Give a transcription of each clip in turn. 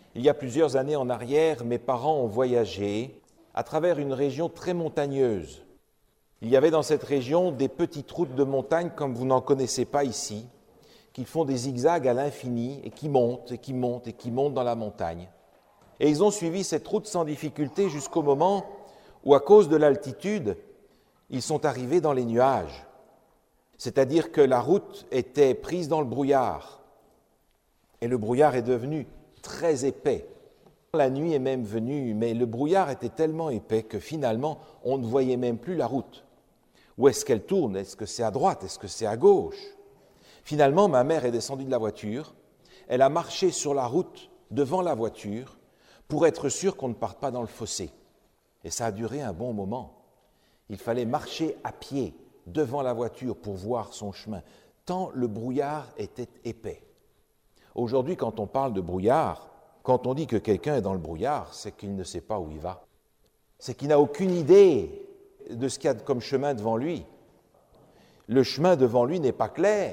Il y a plusieurs années en arrière, mes parents ont voyagé à travers une région très montagneuse. Il y avait dans cette région des petites routes de montagne comme vous n'en connaissez pas ici, qui font des zigzags à l'infini et qui montent et qui montent et qui montent dans la montagne. Et ils ont suivi cette route sans difficulté jusqu'au moment où, à cause de l'altitude, ils sont arrivés dans les nuages. C'est-à-dire que la route était prise dans le brouillard. Et le brouillard est devenu très épais. La nuit est même venue, mais le brouillard était tellement épais que finalement, on ne voyait même plus la route. Où est-ce qu'elle tourne? Est-ce que c'est à droite? Est-ce que c'est à gauche? Finalement, ma mère est descendue de la voiture. Elle a marché sur la route devant la voiture pour être sûre qu'on ne parte pas dans le fossé. Et ça a duré un bon moment. Il fallait marcher à pied devant la voiture pour voir son chemin, tant le brouillard était épais. Aujourd'hui, quand on parle de brouillard, quand on dit que quelqu'un est dans le brouillard, c'est qu'il ne sait pas où il va. C'est qu'il n'a aucune idée de ce qu'il y a comme chemin devant lui. Le chemin devant lui n'est pas clair.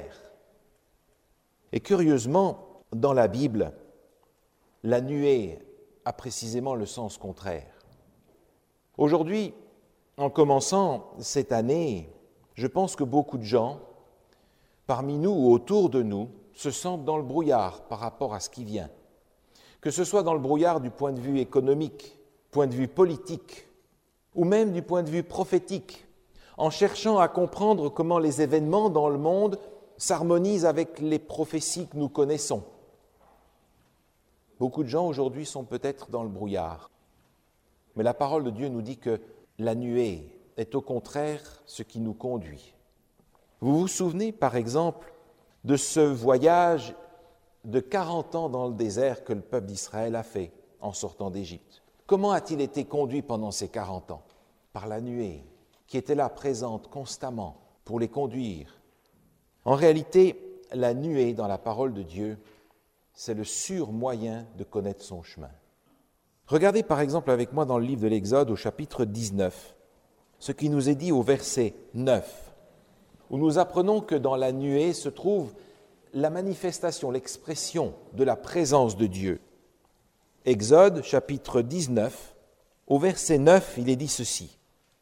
Et curieusement, dans la Bible, la nuée a précisément le sens contraire. Aujourd'hui, en commençant cette année, je pense que beaucoup de gens, parmi nous ou autour de nous, se sentent dans le brouillard par rapport à ce qui vient. Que ce soit dans le brouillard du point de vue économique, point de vue politique, ou même du point de vue prophétique, en cherchant à comprendre comment les événements dans le monde s'harmonisent avec les prophéties que nous connaissons. Beaucoup de gens aujourd'hui sont peut-être dans le brouillard, mais la parole de Dieu nous dit que la nuée est au contraire ce qui nous conduit. Vous vous souvenez par exemple de ce voyage de 40 ans dans le désert que le peuple d'Israël a fait en sortant d'Égypte. Comment a-t-il été conduit pendant ces 40 ans? Par la nuée, qui était là présente constamment pour les conduire. En réalité, la nuée dans la parole de Dieu, c'est le sûr moyen de connaître son chemin. Regardez par exemple avec moi dans le livre de l'Exode au chapitre 19, ce qui nous est dit au verset 9, où nous apprenons que dans la nuée se trouve la manifestation, l'expression de la présence de Dieu. Exode chapitre 19, au verset 9, il est dit ceci.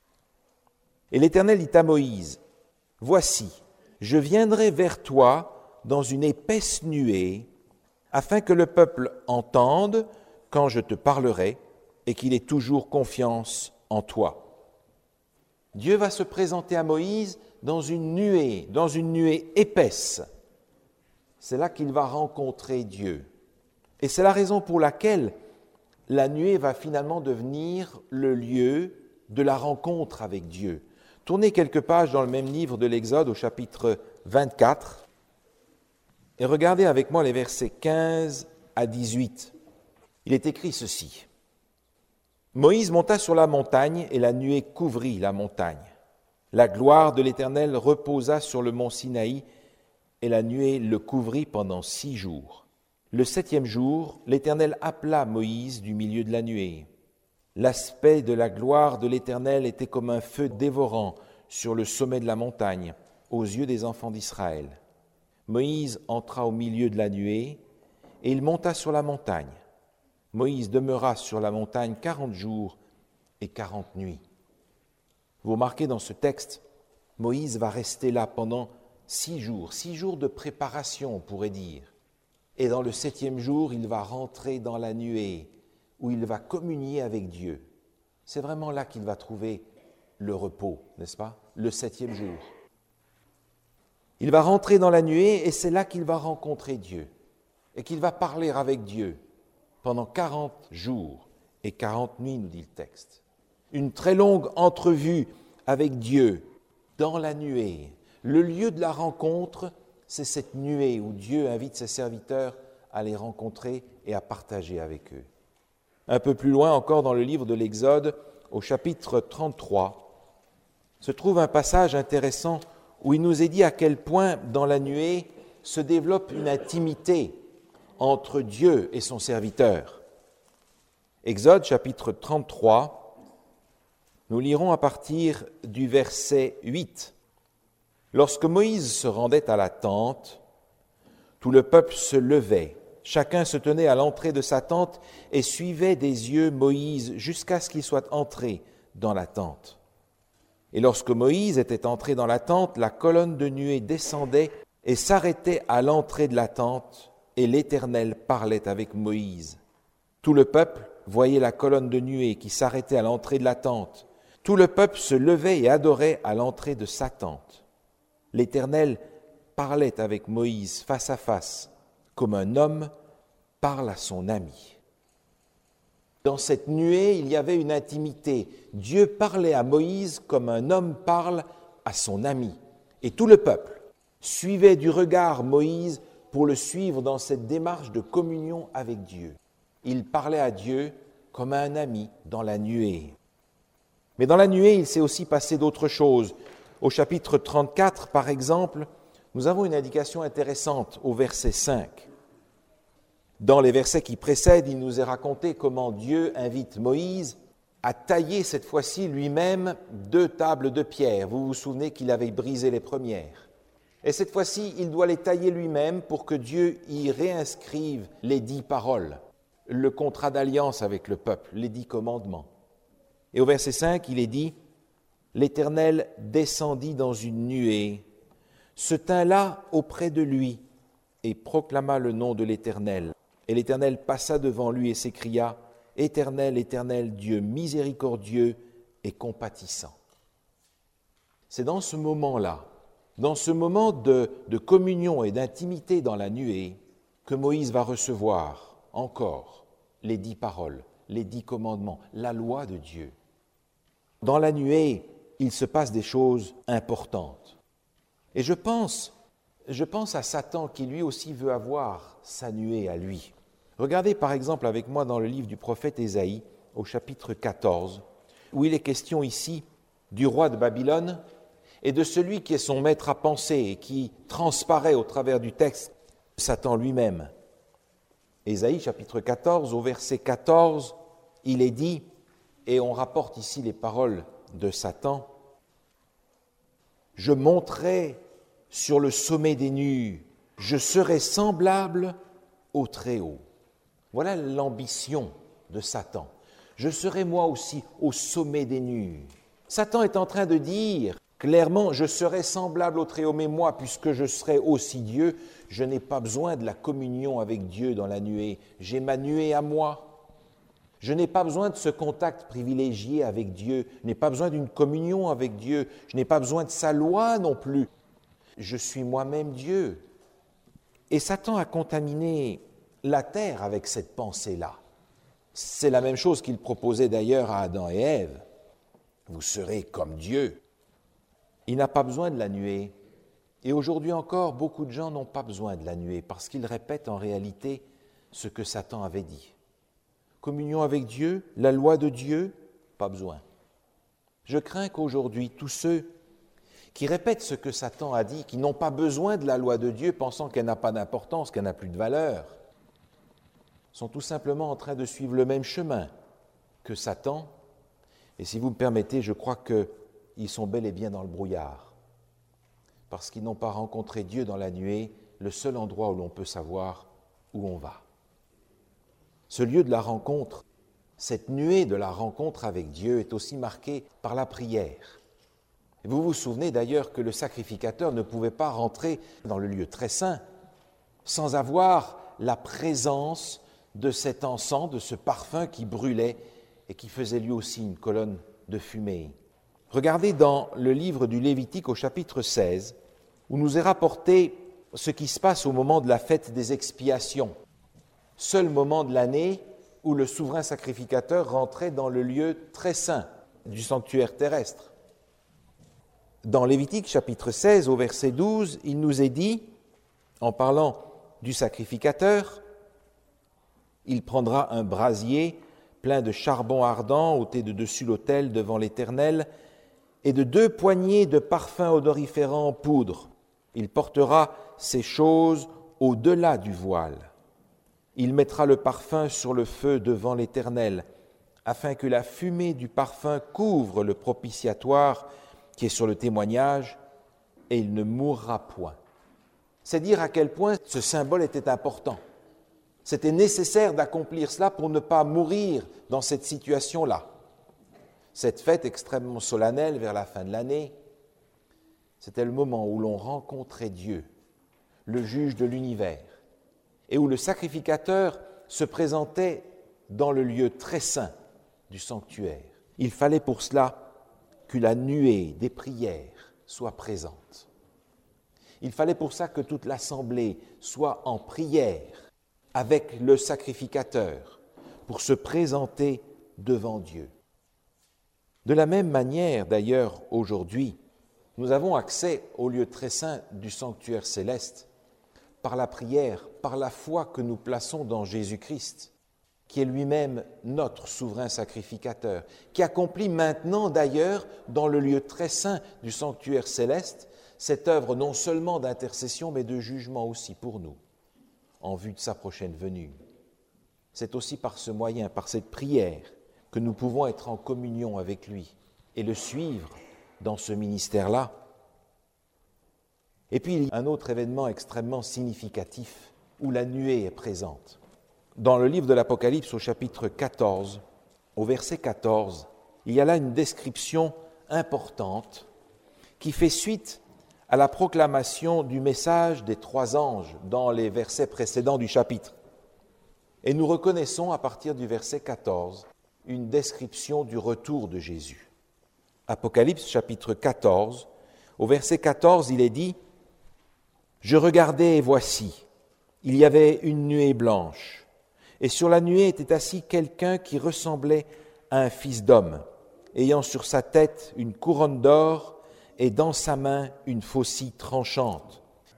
Et l'Éternel dit à Moïse, « Voici, je viendrai vers toi dans une épaisse nuée, afin que le peuple entende quand je te parlerai et qu'il ait toujours confiance en toi. » Dieu va se présenter à Moïse dans une nuée épaisse. C'est là qu'il va rencontrer Dieu. Et c'est la raison pour laquelle la nuée va finalement devenir le lieu de la rencontre avec Dieu. Tournez quelques pages dans le même livre de l'Exode au chapitre 24 et regardez avec moi les versets 15 à 18. Il est écrit ceci. Moïse monta sur la montagne et la nuée couvrit la montagne. La gloire de l'Éternel reposa sur le mont Sinaï et la nuée le couvrit pendant 6 jours. Le 7e jour, l'Éternel appela Moïse du milieu de la nuée. L'aspect de la gloire de l'Éternel était comme un feu dévorant sur le sommet de la montagne, aux yeux des enfants d'Israël. Moïse entra au milieu de la nuée et il monta sur la montagne. Moïse demeura sur la montagne 40 jours et 40 nuits. Vous remarquez dans ce texte, Moïse va rester là pendant 6 jours de préparation, on pourrait dire. Et dans le 7e jour, il va rentrer dans la nuée, où il va communier avec Dieu. C'est vraiment là qu'il va trouver le repos, n'est-ce pas? Le 7e jour. Il va rentrer dans la nuée et c'est là qu'il va rencontrer Dieu et qu'il va parler avec Dieu pendant 40 jours et 40 nuits, nous dit le texte. Une très longue entrevue avec Dieu dans la nuée. Le lieu de la rencontre, c'est cette nuée où Dieu invite ses serviteurs à les rencontrer et à partager avec eux. Un peu plus loin encore dans le livre de l'Exode, au chapitre 33, se trouve un passage intéressant où il nous est dit à quel point dans la nuée se développe une intimité entre Dieu et son serviteur. Exode chapitre 33, nous lirons à partir du verset 8. Lorsque Moïse se rendait à la tente, tout le peuple se levait Chacun se tenait à l'entrée de sa tente et suivait des yeux Moïse jusqu'à ce qu'il soit entré dans la tente. Et lorsque Moïse était entré dans la tente, la colonne de nuée descendait et s'arrêtait à l'entrée de la tente, et l'Éternel parlait avec Moïse. Tout le peuple voyait la colonne de nuée qui s'arrêtait à l'entrée de la tente. Tout le peuple se levait et adorait à l'entrée de sa tente. L'Éternel parlait avec Moïse face à face, comme un homme parle à son ami. Dans cette nuée, il y avait une intimité. Dieu parlait à Moïse comme un homme parle à son ami. Et tout le peuple suivait du regard Moïse pour le suivre dans cette démarche de communion avec Dieu. Il parlait à Dieu comme à un ami dans la nuée. Mais dans la nuée, il s'est aussi passé d'autres choses. Au chapitre 34, par exemple, nous avons une indication intéressante au verset 5. Dans les versets qui précèdent, il nous est raconté comment Dieu invite Moïse à tailler cette fois-ci lui-même 2 tables de pierre. Vous vous souvenez qu'il avait brisé les premières. Et cette fois-ci, il doit les tailler lui-même pour que Dieu y réinscrive les 10 paroles, le contrat d'alliance avec le peuple, les 10 commandements. Et au verset 5, il est dit « L'Éternel descendit dans une nuée, se tint là auprès de lui et proclama le nom de l'Éternel. Et l'Éternel passa devant lui et s'écria « Éternel, Éternel, Dieu miséricordieux et compatissant. » C'est dans ce moment-là, dans ce moment de communion et d'intimité dans la nuée, que Moïse va recevoir encore les 10 paroles, les 10 commandements, la loi de Dieu. Dans la nuée, il se passe des choses importantes. Et je pense à Satan qui lui aussi veut avoir sa nuée à lui. Regardez par exemple avec moi dans le livre du prophète Ésaïe, au chapitre 14, où il est question ici du roi de Babylone et de celui qui est son maître à penser et qui transparaît au travers du texte, Satan lui-même. Ésaïe chapitre 14, au verset 14, il est dit, et on rapporte ici les paroles de Satan, « Je monterai sur le sommet des nues, je serai semblable au Très-Haut. » Voilà l'ambition de Satan. Je serai moi aussi au sommet des nues. Satan est en train de dire clairement, je serai semblable au Très-Haut, mais moi, puisque je serai aussi Dieu, je n'ai pas besoin de la communion avec Dieu dans la nuée. J'ai ma nuée à moi. Je n'ai pas besoin de ce contact privilégié avec Dieu. Je n'ai pas besoin d'une communion avec Dieu. Je n'ai pas besoin de sa loi non plus. Je suis moi-même Dieu. Et Satan a contaminé la terre avec cette pensée-là. C'est la même chose qu'il proposait d'ailleurs à Adam et Ève. Vous serez comme Dieu. Il n'a pas besoin de la nuée. Et aujourd'hui encore, beaucoup de gens n'ont pas besoin de la nuée parce qu'ils répètent en réalité ce que Satan avait dit. Communion avec Dieu, la loi de Dieu, pas besoin. Je crains qu'aujourd'hui, tous ceux qui répètent ce que Satan a dit, qui n'ont pas besoin de la loi de Dieu, pensant qu'elle n'a pas d'importance, qu'elle n'a plus de valeur, sont tout simplement en train de suivre le même chemin que Satan. Et si vous me permettez, je crois qu'ils sont bel et bien dans le brouillard, parce qu'ils n'ont pas rencontré Dieu dans la nuée, le seul endroit où l'on peut savoir où on va. Ce lieu de la rencontre, cette nuée de la rencontre avec Dieu est aussi marquée par la prière. Et vous vous souvenez d'ailleurs que le sacrificateur ne pouvait pas rentrer dans le lieu très saint sans avoir la présence de cet encens, de ce parfum qui brûlait et qui faisait lui aussi une colonne de fumée. Regardez dans le livre du Lévitique au chapitre 16, où nous est rapporté ce qui se passe au moment de la fête des expiations, seul moment de l'année où le souverain sacrificateur rentrait dans le lieu très saint du sanctuaire terrestre. Dans Lévitique chapitre 16 au verset 12, il nous est dit, en parlant du sacrificateur, il prendra un brasier plein de charbon ardent ôté de dessus l'autel devant l'Éternel et de 2 poignées de parfums odoriférants en poudre. Il portera ces choses au-delà du voile. Il mettra le parfum sur le feu devant l'Éternel, afin que la fumée du parfum couvre le propitiatoire qui est sur le témoignage, et il ne mourra point. C'est dire à quel point ce symbole était important. C'était nécessaire d'accomplir cela pour ne pas mourir dans cette situation-là. Cette fête extrêmement solennelle vers la fin de l'année, c'était le moment où l'on rencontrait Dieu, le juge de l'univers, et où le sacrificateur se présentait dans le lieu très saint du sanctuaire. Il fallait pour cela que la nuée des prières soit présente. Il fallait pour ça que toute l'assemblée soit en prière avec le sacrificateur pour se présenter devant Dieu. De la même manière, d'ailleurs, aujourd'hui, nous avons accès au lieu très saint du sanctuaire céleste par la prière, par la foi que nous plaçons dans Jésus-Christ, qui est lui-même notre souverain sacrificateur, qui accomplit maintenant d'ailleurs dans le lieu très saint du sanctuaire céleste cette œuvre non seulement d'intercession mais de jugement aussi pour nous, en vue de sa prochaine venue. C'est aussi par ce moyen, par cette prière, que nous pouvons être en communion avec lui et le suivre dans ce ministère-là. Et puis il y a un autre événement extrêmement significatif où la nuée est présente. Dans le livre de l'Apocalypse au chapitre 14, au verset 14, il y a là une description importante qui fait suite à la proclamation du message des 3 anges dans les versets précédents du chapitre. Et nous reconnaissons à partir du verset 14 une description du retour de Jésus. Apocalypse chapitre 14, au verset 14, il est dit « Je regardais et voici, il y avait une nuée blanche, et sur la nuée était assis quelqu'un qui ressemblait à un fils d'homme, ayant sur sa tête une couronne d'or et dans sa main une faucille tranchante. »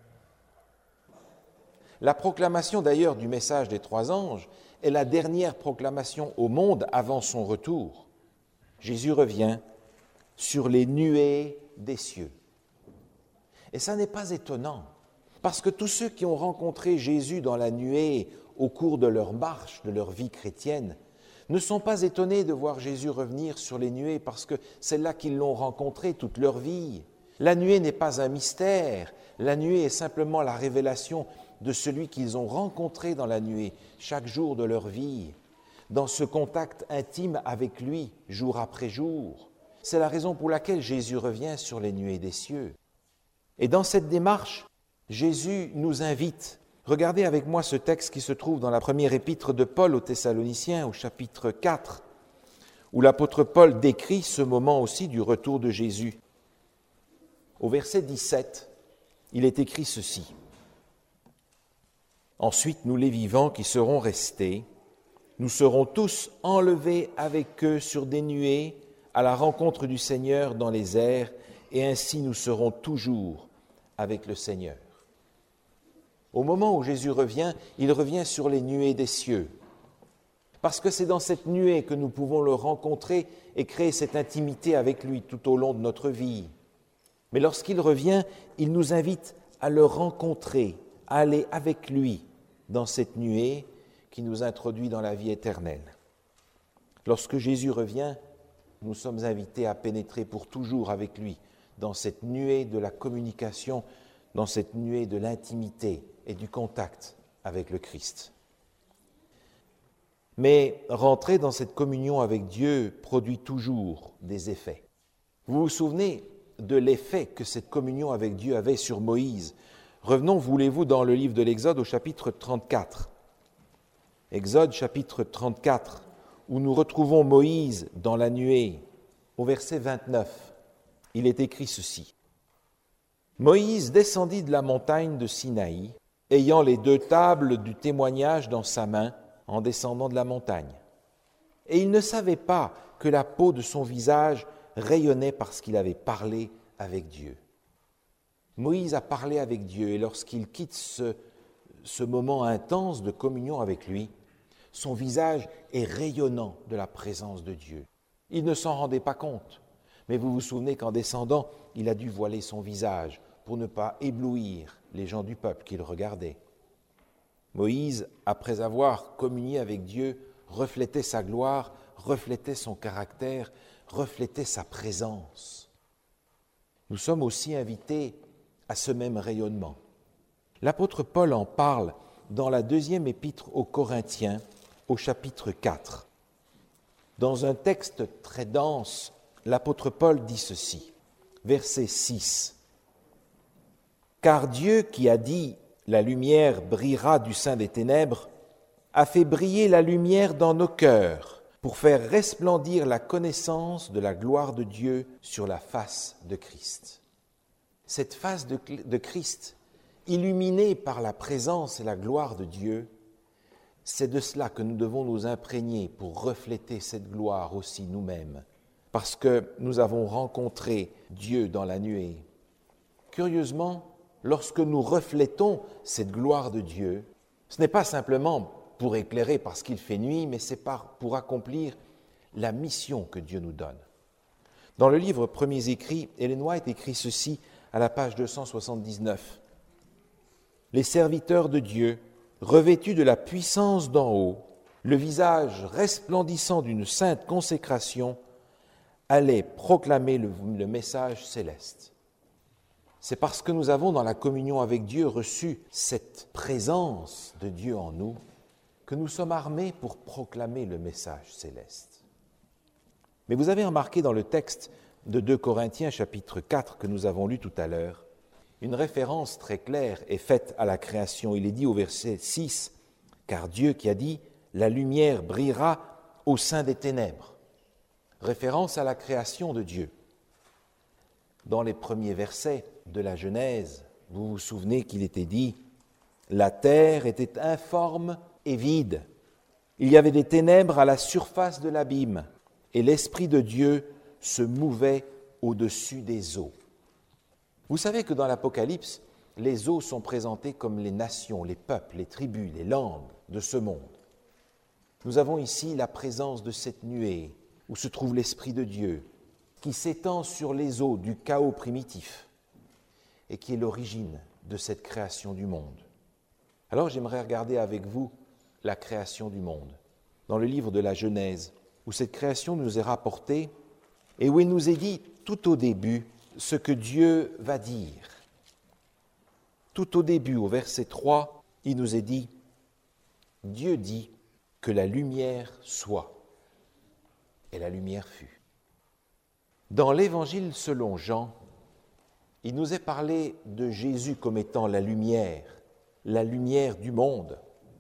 La proclamation d'ailleurs du message des 3 anges est la dernière proclamation au monde avant son retour. Jésus revient sur les nuées des cieux. Et ça n'est pas étonnant, parce que tous ceux qui ont rencontré Jésus dans la nuée au cours de leur marche, de leur vie chrétienne, ne sont pas étonnés de voir Jésus revenir sur les nuées, parce que c'est là qu'ils l'ont rencontré toute leur vie. La nuée n'est pas un mystère, la nuée est simplement la révélation de celui qu'ils ont rencontré dans la nuée, chaque jour de leur vie, dans ce contact intime avec lui, jour après jour. C'est la raison pour laquelle Jésus revient sur les nuées des cieux. Et dans cette démarche, Jésus nous invite. Regardez avec moi ce texte qui se trouve dans la première épître de Paul aux Thessaloniciens, au chapitre 4, où l'apôtre Paul décrit ce moment aussi du retour de Jésus. Au verset 17, il est écrit ceci. « Ensuite, nous les vivants qui serons restés, nous serons tous enlevés avec eux sur des nuées à la rencontre du Seigneur dans les airs, et ainsi nous serons toujours avec le Seigneur. » Au moment où Jésus revient, il revient sur les nuées des cieux, parce que c'est dans cette nuée que nous pouvons le rencontrer et créer cette intimité avec lui tout au long de notre vie. Mais lorsqu'il revient, il nous invite à le rencontrer, à aller avec lui dans cette nuée qui nous introduit dans la vie éternelle. Lorsque Jésus revient, nous sommes invités à pénétrer pour toujours avec lui dans cette nuée de la communication, dans cette nuée de l'intimité et du contact avec le Christ. Mais rentrer dans cette communion avec Dieu produit toujours des effets. Vous vous souvenez de l'effet que cette communion avec Dieu avait sur Moïse. Revenons, voulez-vous, dans le livre de l'Exode au chapitre 34. Exode chapitre 34, où nous retrouvons Moïse dans la nuée. Au verset 29, il est écrit ceci. « Moïse descendit de la montagne de Sinaï, ayant les 2 tables du témoignage dans sa main, en descendant de la montagne. Et il ne savait pas que la peau de son visage rayonnait parce qu'il avait parlé avec Dieu. » Moïse a parlé avec Dieu, et lorsqu'il quitte ce moment intense de communion avec lui, son visage est rayonnant de la présence de Dieu. Il ne s'en rendait pas compte, mais vous vous souvenez qu'en descendant, il a dû voiler son visage pour ne pas éblouir les gens du peuple qui le regardaient. Moïse, après avoir communié avec Dieu, reflétait sa gloire, reflétait son caractère, reflétait sa présence. Nous sommes aussi invités à ce même rayonnement. L'apôtre Paul en parle dans la deuxième épître aux Corinthiens, au chapitre 4. Dans un texte très dense, l'apôtre Paul dit ceci, verset 6. « Car Dieu qui a dit « La lumière brillera du sein des ténèbres » a fait briller la lumière dans nos cœurs pour faire resplendir la connaissance de la gloire de Dieu sur la face de Christ. » Cette face de Christ, illuminée par la présence et la gloire de Dieu, c'est de cela que nous devons nous imprégner pour refléter cette gloire aussi nous-mêmes, parce que nous avons rencontré Dieu dans la nuée. Curieusement, lorsque nous reflétons cette gloire de Dieu, ce n'est pas simplement pour éclairer parce qu'il fait nuit, mais c'est pour accomplir la mission que Dieu nous donne. Dans le livre Premiers Écrits, Ellen White écrit ceci à la page 279. « Les serviteurs de Dieu, revêtus de la puissance d'en haut, le visage resplendissant d'une sainte consécration, allaient proclamer le message céleste. » C'est parce que nous avons dans la communion avec Dieu reçu cette présence de Dieu en nous que nous sommes armés pour proclamer le message céleste. Mais vous avez remarqué dans le texte de 2 Corinthiens chapitre 4 que nous avons lu tout à l'heure, une référence très claire est faite à la création. Il est dit au verset 6, « Car Dieu qui a dit « La lumière brillera au sein des ténèbres », référence à la création de Dieu. Dans les premiers versets de la Genèse, vous vous souvenez qu'il était dit « La terre était informe et vide. Il y avait des ténèbres à la surface de l'abîme, et l'Esprit de Dieu se mouvait au-dessus des eaux. » Vous savez que dans l'Apocalypse, les eaux sont présentées comme les nations, les peuples, les tribus, les langues de ce monde. Nous avons ici la présence de cette nuée où se trouve l'Esprit de Dieu, qui s'étend sur les eaux du chaos primitif et qui est l'origine de cette création du monde. Alors j'aimerais regarder avec vous la création du monde, dans le livre de la Genèse, où cette création nous est rapportée et où il nous est dit tout au début ce que Dieu va dire. Tout au début, au verset 3, il nous est dit « Dieu dit que la lumière soit. » Et la lumière fut. Dans l'Évangile selon Jean, il nous est parlé de Jésus comme étant la lumière du monde.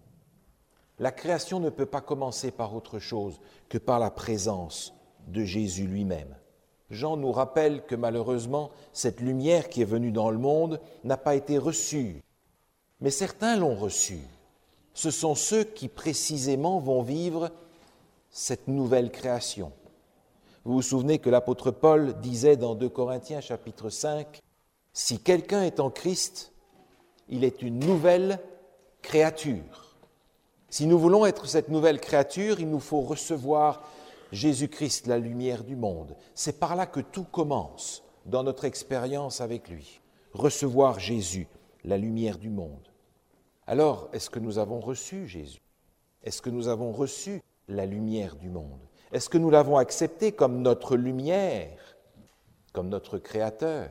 La création ne peut pas commencer par autre chose que par la présence de Jésus lui-même. Jean nous rappelle que malheureusement, cette lumière qui est venue dans le monde n'a pas été reçue. Mais certains l'ont reçue. Ce sont ceux qui précisément vont vivre cette nouvelle création. Vous vous souvenez que l'apôtre Paul disait dans 2 Corinthiens chapitre 5, « Si quelqu'un est en Christ, il est une nouvelle créature. » Si nous voulons être cette nouvelle créature, il nous faut recevoir Jésus-Christ, la lumière du monde. C'est par là que tout commence dans notre expérience avec lui. Recevoir Jésus, la lumière du monde. Alors, est-ce que nous avons reçu Jésus? Est-ce que nous avons reçu la lumière du monde? Est-ce que nous l'avons accepté comme notre lumière, comme notre Créateur?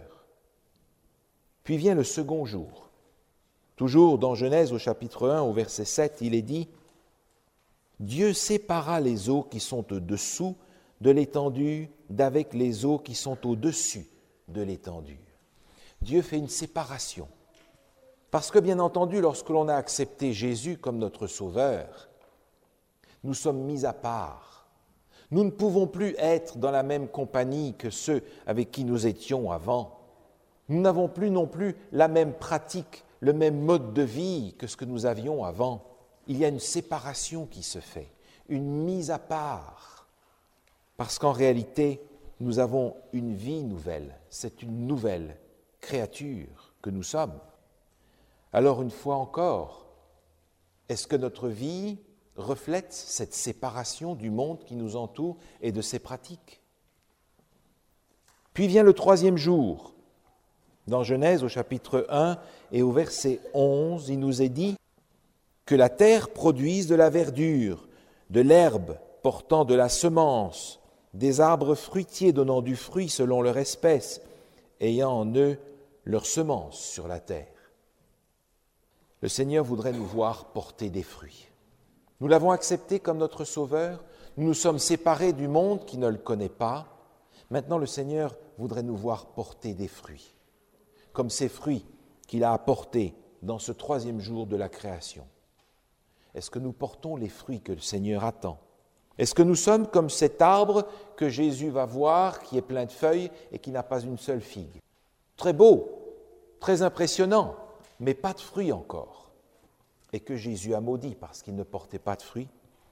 Puis vient le second jour. Toujours dans Genèse au chapitre 1, au verset 7, il est dit « Dieu sépara les eaux qui sont au-dessous de l'étendue d'avec les eaux qui sont au-dessus de l'étendue. » Dieu fait une séparation. Parce que, bien entendu, lorsque l'on a accepté Jésus comme notre Sauveur, nous sommes mis à part. Nous ne pouvons plus être dans la même compagnie que ceux avec qui nous étions avant. Nous n'avons plus non plus la même pratique, le même mode de vie que ce que nous avions avant. Il y a une séparation qui se fait, une mise à part. Parce qu'en réalité, nous avons une vie nouvelle. C'est une nouvelle créature que nous sommes. Alors, une fois encore, est-ce que notre vie reflète cette séparation du monde qui nous entoure et de ses pratiques? Puis vient le troisième jour. Dans Genèse, au chapitre 1 et au verset 11, il nous est dit que la terre produise de la verdure, de l'herbe portant de la semence, des arbres fruitiers donnant du fruit selon leur espèce, ayant en eux leur semence sur la terre. Le Seigneur voudrait nous voir porter des fruits. Nous l'avons accepté comme notre Sauveur, nous nous sommes séparés du monde qui ne le connaît pas. Maintenant, le Seigneur voudrait nous voir porter des fruits, comme ces fruits qu'il a apportés dans ce 3e jour de la création. Est-ce que nous portons les fruits que le Seigneur attend? Est-ce que nous sommes comme cet arbre que Jésus va voir, qui est plein de feuilles et qui n'a pas une seule figue? Très beau, très impressionnant, mais pas de fruits encore. Et que Jésus a maudit parce qu'il ne portait pas de fruits.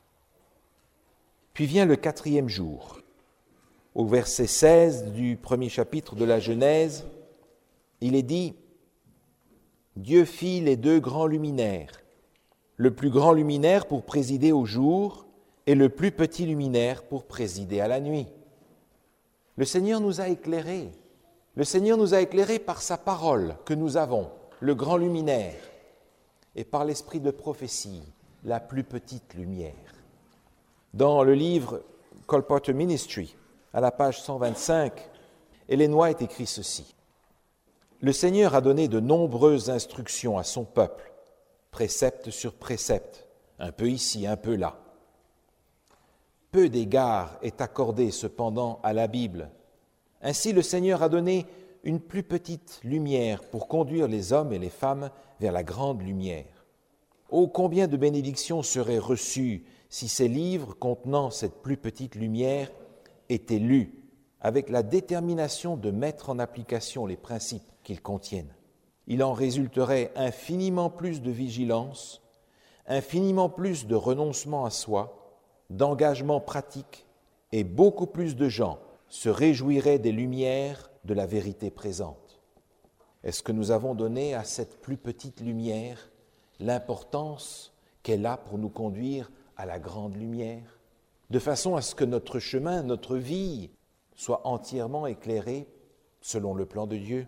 Puis vient le 4e jour. Au verset 16 du 1er chapitre de la Genèse, il est dit « Dieu fit les 2 grands luminaires, le plus grand luminaire pour présider au jour et le plus petit luminaire pour présider à la nuit. » Le Seigneur nous a éclairés. Le Seigneur nous a éclairés par sa parole que nous avons, le grand luminaire, et par l'esprit de prophétie, la plus petite lumière. Dans le livre Colporteur Ministry, à la page 125, Ellen White écrit ceci. « Le Seigneur a donné de nombreuses instructions à son peuple, précepte sur précepte, un peu ici, un peu là. Peu d'égard est accordé cependant à la Bible. Ainsi, le Seigneur a donné une plus petite lumière pour conduire les hommes et les femmes vers la grande lumière. Oh, combien de bénédictions seraient reçues si ces livres contenant cette plus petite lumière étaient lus avec la détermination de mettre en application les principes qu'ils contiennent. Il en résulterait infiniment plus de vigilance, infiniment plus de renoncement à soi, d'engagement pratique, et beaucoup plus de gens se réjouiraient des lumières de la vérité présente. Est-ce que nous avons donné à cette plus petite lumière l'importance qu'elle a pour nous conduire à la grande lumière, de façon à ce que notre chemin, notre vie, soit entièrement éclairée selon le plan de Dieu?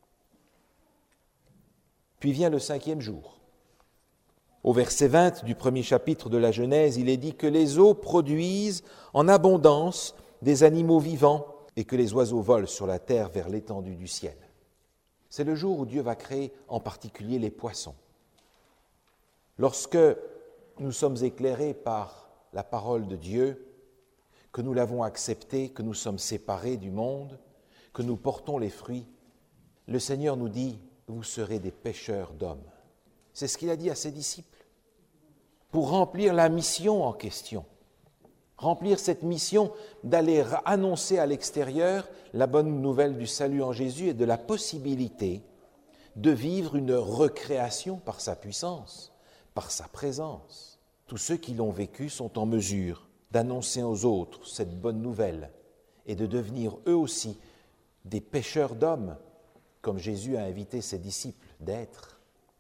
Puis vient le 5e jour. Au verset 20 du 1er chapitre de la Genèse, il est dit que les eaux produisent en abondance des animaux vivants et que les oiseaux volent sur la terre vers l'étendue du ciel. C'est le jour où Dieu va créer en particulier les poissons. Lorsque nous sommes éclairés par la parole de Dieu, que nous l'avons acceptée, que nous sommes séparés du monde, que nous portons les fruits, le Seigneur nous dit « Vous serez des pêcheurs d'hommes ». C'est ce qu'il a dit à ses disciples. Pour remplir la mission en question, remplir cette mission d'aller annoncer à l'extérieur la bonne nouvelle du salut en Jésus et de la possibilité de vivre une recréation par sa puissance, par sa présence. Tous ceux qui l'ont vécu sont en mesure d'annoncer aux autres cette bonne nouvelle et de devenir eux aussi des pêcheurs d'hommes, comme Jésus a invité ses disciples d'être.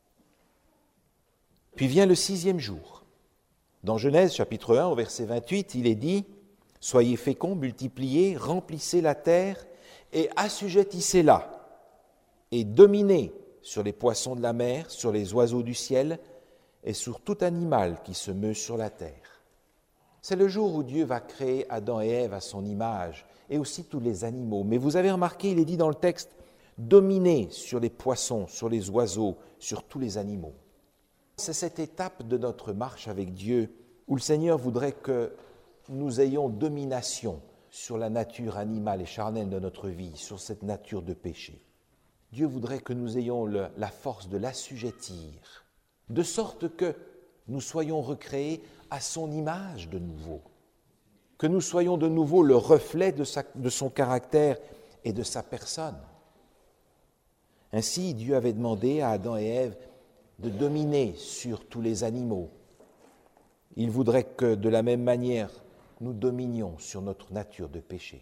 Puis vient le 6e jour. Dans Genèse chapitre 1 au verset 28, il est dit « Soyez féconds, multipliez, remplissez la terre et assujettissez-la et dominez sur les poissons de la mer, sur les oiseaux du ciel et sur tout animal qui se meut sur la terre. » C'est le jour où Dieu va créer Adam et Ève à son image et aussi tous les animaux. Mais vous avez remarqué, il est dit dans le texte « Dominez sur les poissons, sur les oiseaux, sur tous les animaux ». C'est cette étape de notre marche avec Dieu où le Seigneur voudrait que nous ayons domination sur la nature animale et charnelle de notre vie, sur cette nature de péché. Dieu voudrait que nous ayons la force de l'assujettir, de sorte que nous soyons recréés à son image de nouveau, que nous soyons de nouveau le reflet de son caractère et de sa personne. Ainsi, Dieu avait demandé à Adam et Ève de dominer sur tous les animaux. Il voudrait que, de la même manière, nous dominions sur notre nature de péché.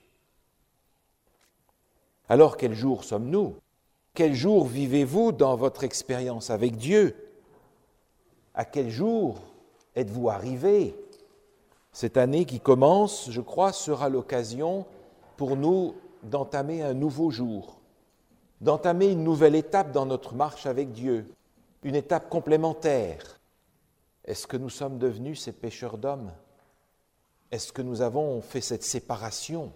Alors, quel jour sommes-nous? Quel jour vivez-vous dans votre expérience avec Dieu? À quel jour êtes-vous arrivés? Cette année qui commence, je crois, sera l'occasion pour nous d'entamer un nouveau jour, d'entamer une nouvelle étape dans notre marche avec Dieu. Une étape complémentaire. Est-ce que nous sommes devenus ces pêcheurs d'hommes? Est-ce que nous avons fait cette séparation?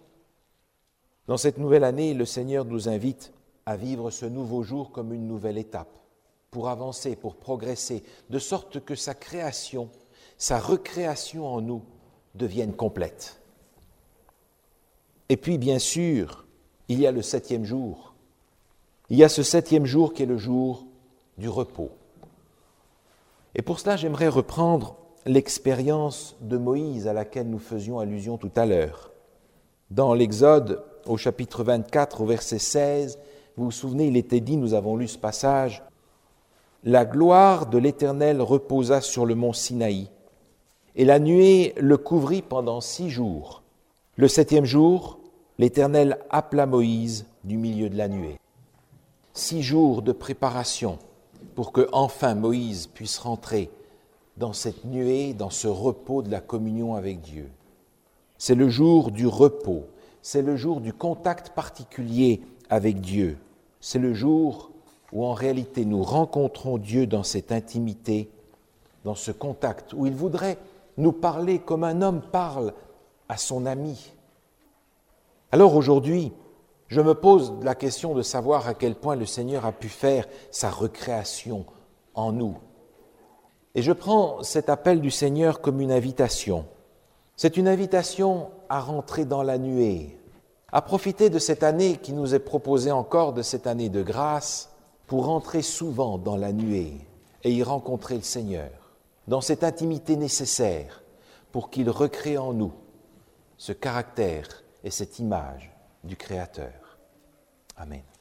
Dans cette nouvelle année, le Seigneur nous invite à vivre ce nouveau jour comme une nouvelle étape. pour avancer, pour progresser, de sorte que sa création, sa recréation en nous devienne complète. Et puis, bien sûr, il y a le 7e jour. Il y a ce 7e jour qui est le jour du repos. Et pour cela, j'aimerais reprendre l'expérience de Moïse à laquelle nous faisions allusion tout à l'heure. Dans l'Exode, au chapitre 24, au verset 16, vous vous souvenez, il était dit, nous avons lu ce passage, « La gloire de l'Éternel reposa sur le mont Sinaï, et la nuée le couvrit pendant 6 jours. Le 7e jour, l'Éternel appela Moïse du milieu de la nuée. » 6 jours de préparation pour que enfin Moïse puisse rentrer dans cette nuée, dans ce repos de la communion avec Dieu. C'est le jour du repos, c'est le jour du contact particulier avec Dieu. C'est le jour où en réalité nous rencontrons Dieu dans cette intimité, dans ce contact, où il voudrait nous parler comme un homme parle à son ami. Alors aujourd'hui, je me pose la question de savoir à quel point le Seigneur a pu faire sa recréation en nous. Et je prends cet appel du Seigneur comme une invitation. C'est une invitation à rentrer dans la nuée, à profiter de cette année qui nous est proposée encore, de cette année de grâce, pour rentrer souvent dans la nuée et y rencontrer le Seigneur, dans cette intimité nécessaire pour qu'il recrée en nous ce caractère et cette image du Créateur. Amen.